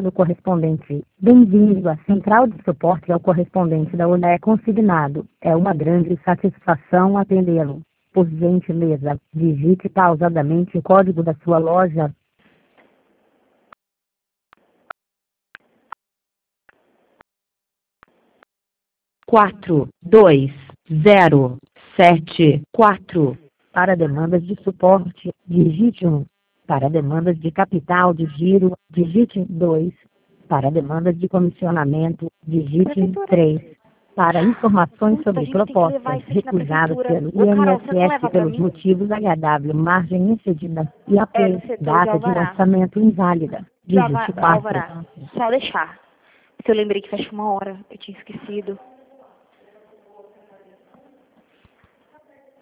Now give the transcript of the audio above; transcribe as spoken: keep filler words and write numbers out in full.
do correspondente. Bem-vindo à central de suporte ao correspondente da Oi é consignado. É uma grande satisfação atendê-lo. Por gentileza, digite pausadamente o código da sua loja. Quatro, dois, zero, sete, quatro. Para demandas de suporte, digite um. Para demandas de capital de giro, digite dois. Para demandas de comissionamento, digite três. Para informações Puta, a sobre gente tem que levar propostas isso aqui na recusadas prefeitura. pelo Ô, Carol, você não I N S S leva pra pelos mim? motivos H W, margem excedida, e A É, no P, setor de data de alvará. lançamento inválida, De alva- digite quatro. alvará. Só deixar. Porque eu lembrei que fecha uma hora. Eu tinha esquecido.